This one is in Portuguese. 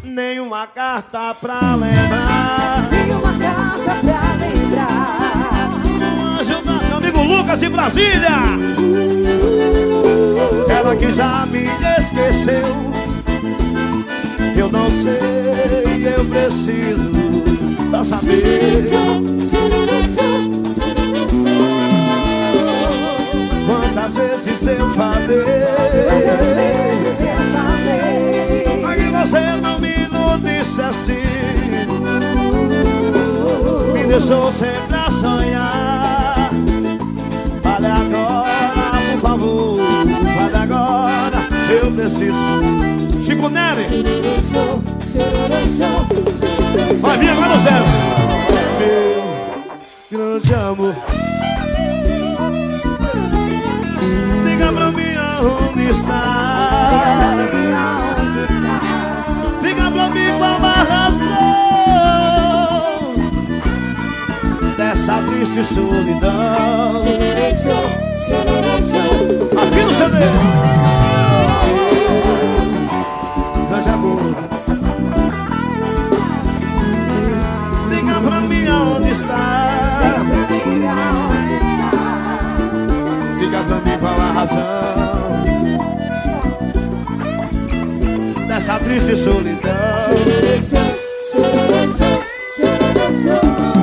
nenhuma carta pra lembrar. Nenhuma carta pra lembrar. Meu amigo Lucas de Brasília. Será que já me esqueceu? Eu não sei, eu preciso só saber. Quantas vezes eu falei? Mas que você não me disse assim. Me deixou sempre a sonhar. Fale agora, por favor. Fale agora, eu preciso. Chico Nery. Vai vir agora o Zé. Meu grande amor, diga pra mim aonde está. Diga pra mim qual a razão dessa triste solidão. Aqui no CD. Grande amor, diga pra mim aonde está. Diga pra mim qual a razão dessa triste solidão.